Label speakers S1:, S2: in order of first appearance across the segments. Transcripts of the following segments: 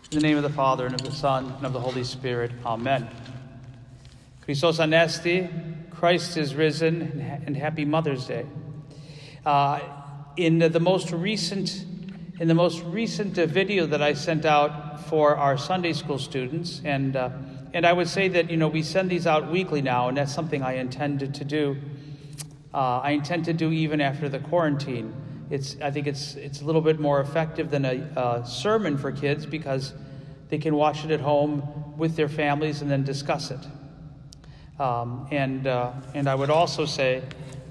S1: In the name of the Father, and of the Son, and of the Holy Spirit. Amen. Christos Anesti, Christ is risen, and happy Mother's Day. In the most recent video that I sent out for our Sunday school students, and I would say that we send these out weekly now, and that's something I intended to do. I intend to do even after the quarantine. I think it's a little bit more effective than a sermon for kids because they can watch it at home with their families and then discuss it. And I would also say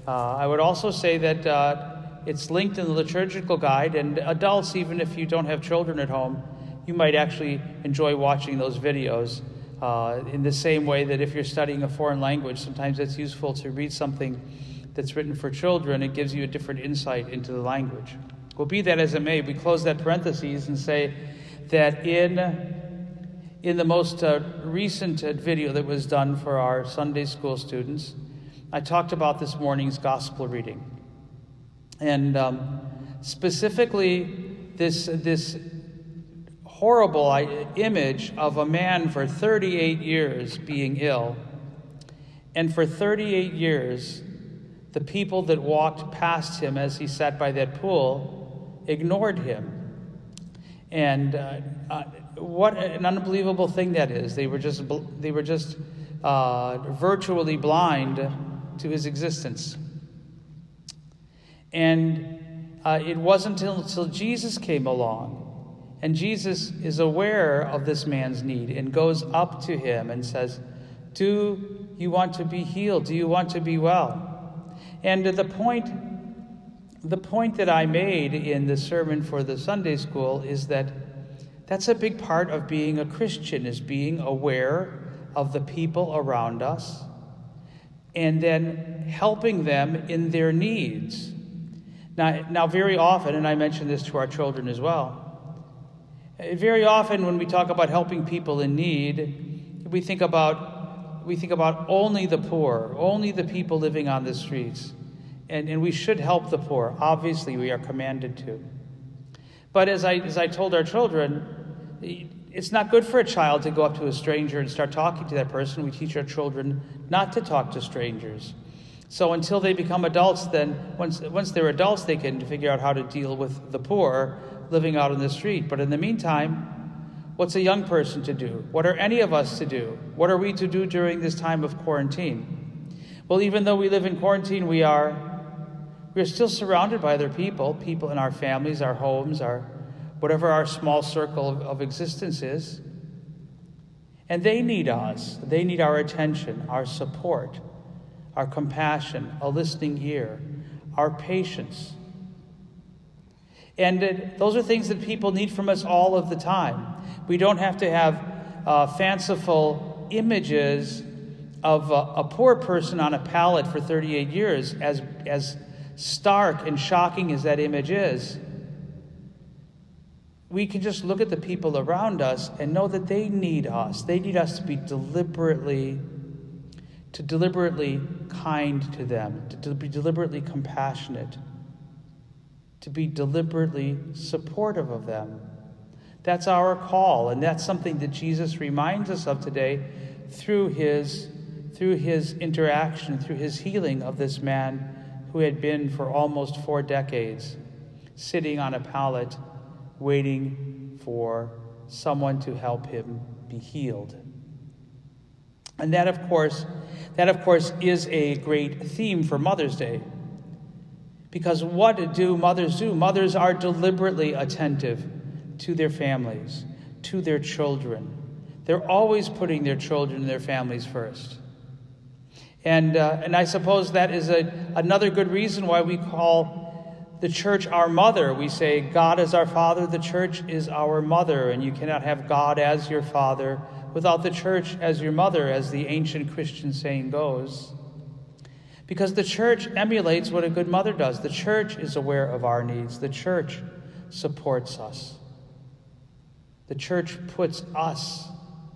S1: that it's linked in the liturgical guide, and adults, even if you don't have children at home, you might actually enjoy watching those videos. In the same way that if you're studying a foreign language, sometimes it's useful to read something that's written for children. It gives you a different insight into the language. Well, be that as it may, we close that parenthesis and say that in the most recent video that was done for our Sunday school students, I talked about this morning's gospel reading. And specifically this horrible image of a man for 38 years being ill. And for 38 years, the people that walked past him as he sat by that pool ignored him. And what an unbelievable thing that is. They were just virtually blind to his existence. And it wasn't until Jesus came along, and Jesus is aware of this man's need and goes up to him and says, "Do you want to be healed? Do you want to be well?" And the point that I made in the sermon for the Sunday school is that that's a big part of being a Christian, is being aware of the people around us and then helping them in their needs. Now, very often, and I mention this to our children as well, very often when we talk about helping people in need, we think about only the poor, only the people living on the streets. And we should help the poor. Obviously, we are commanded to. But as I told our children, it's not good for a child to go up to a stranger and start talking to that person. We teach our children not to talk to strangers. So until they become adults, then once they're adults, they can figure out how to deal with the poor living out on the street. But in the meantime, what's a young person to do? What are any of us to do? What are we to do during this time of quarantine? Well, even though we live in quarantine, we're still surrounded by other people in our families, our homes, whatever our small circle of existence is. And they need us. They need our attention, our support, our compassion, a listening ear, our patience. And those are things that people need from us all of the time. We don't have to have fanciful images of a poor person on a pallet for 38 years, as stark and shocking as that image is. We can just look at the people around us and know that they need us. They need us to be deliberately kind to them, to be deliberately compassionate, to be deliberately supportive of them. That's our call, and that's something that Jesus reminds us of today through his interaction, through his healing of this man who had been for almost 4 decades sitting on a pallet waiting for someone to help him be healed. And that of course is a great theme for Mother's Day. Because what do? Mothers are deliberately attentive to their families, to their children. They're always putting their children and their families first. And I suppose that is another good reason why we call the church our mother. We say God is our father, the church is our mother, and you cannot have God as your father without the church as your mother, as the ancient Christian saying goes. Because the church emulates what a good mother does. The church is aware of our needs. The church supports us. The church puts us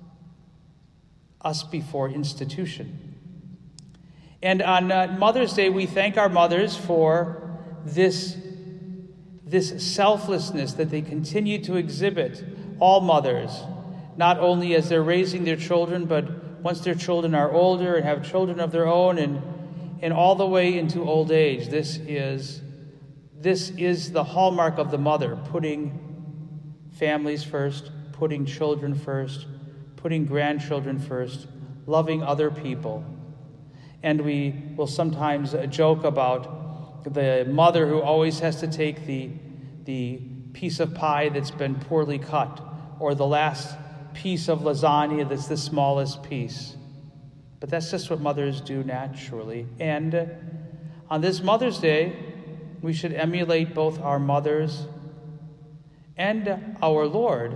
S1: before institution. And on Mother's Day, we thank our mothers for this selflessness that they continue to exhibit all mothers, not only as they're raising their children, but once their children are older and have children of their own, and all the way into old age. This is the hallmark of the mother, putting families first, putting children first, putting grandchildren first, loving other people. And we will sometimes joke about the mother who always has to take the piece of pie that's been poorly cut, or the last piece of lasagna that's the smallest piece. But that's just what mothers do naturally. And on this Mother's Day, we should emulate both our mothers and our Lord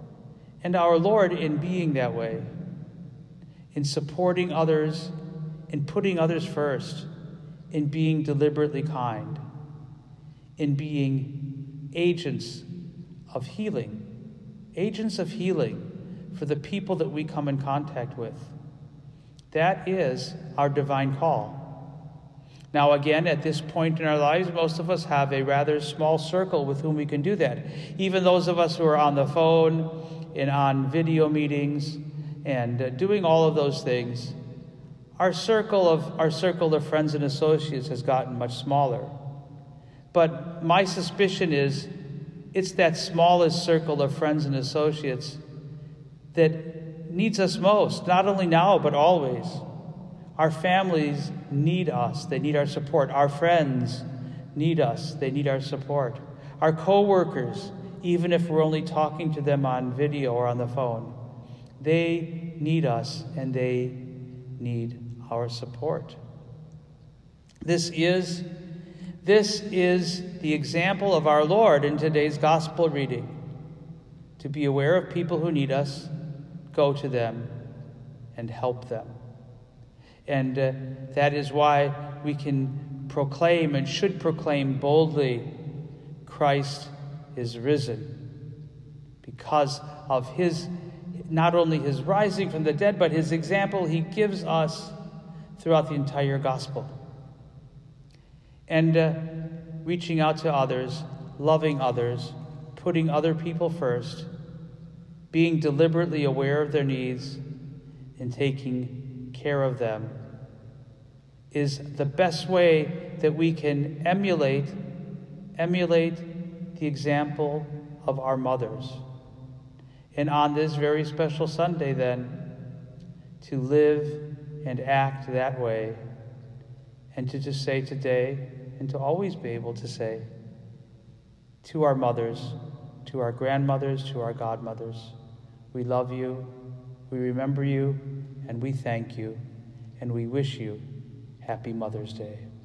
S1: in being that way, in supporting others, in putting others first, in being deliberately kind, in being agents of healing for the people that we come in contact with. That is our divine call. Now again, at this point in our lives, most of us have a rather small circle with whom we can do that. Even those of us who are on the phone and on video meetings and doing all of those things, our circle of friends and associates has gotten much smaller. But my suspicion is it's that smallest circle of friends and associates that needs us most, not only now, but always. Our families need us. They need our support. Our friends need us. They need our support. Our co-workers, even if we're only talking to them on video or on the phone, they need us and they need our support. This is the example of our Lord in today's gospel reading. To be aware of people who need us, go to them and help them. And that is why we can proclaim and should proclaim boldly, Christ is risen. Because of not only his rising from the dead, but his example he gives us throughout the entire gospel. And reaching out to others, loving others, putting other people first, being deliberately aware of their needs and taking care of them is the best way that we can emulate the example of our mothers. And on this very special Sunday, then, to live and act that way, and to just say today, and to always be able to say to our mothers, to our grandmothers, to our godmothers, we love you, we remember you, and we thank you, and we wish you Happy Mother's Day.